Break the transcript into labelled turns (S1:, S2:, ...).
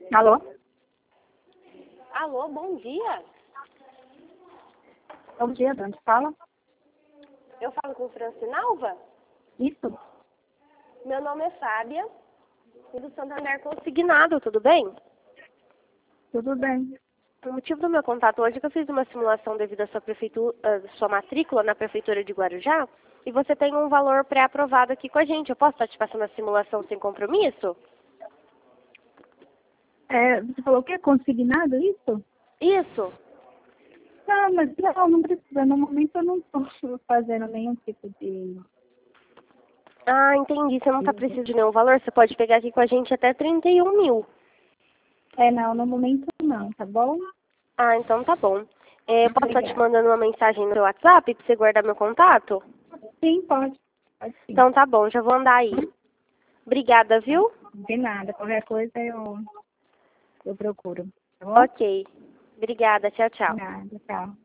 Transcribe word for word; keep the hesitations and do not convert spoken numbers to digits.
S1: Alô?
S2: Alô, bom dia.
S1: Bom dia, de onde fala?
S2: Eu falo com Francinalva?
S1: Isso?
S2: Meu nome é Fábia, e do Santander Consignado, tudo bem?
S1: Tudo bem.
S2: O motivo do meu contato hoje é que eu fiz uma simulação devido à sua, prefeitura, à sua matrícula na Prefeitura de Guarujá, e você tem um valor pré-aprovado aqui com a gente. Eu posso estar te passando a simulação sem compromisso?
S1: É, você falou o quê? Consignado, isso?
S2: Isso.
S1: Não, mas não, não precisa. No momento eu não estou fazendo nenhum tipo de...
S2: Ah, entendi. Você não está precisando de nenhum valor? Você pode pegar aqui com a gente até trinta e um mil.
S1: É, não, no momento não, tá bom?
S2: Ah, então tá bom. É, eu posso estar te
S1: Obrigada.
S2: mandando uma mensagem no seu WhatsApp para você guardar meu contato?
S1: Sim, pode. Pode sim.
S2: Então tá bom, já vou andar aí. Obrigada, viu?
S1: De nada. Qualquer coisa eu, eu procuro. Tá bom?
S2: Ok. Obrigada, tchau,
S1: De
S2: tchau.
S1: nada. Tchau.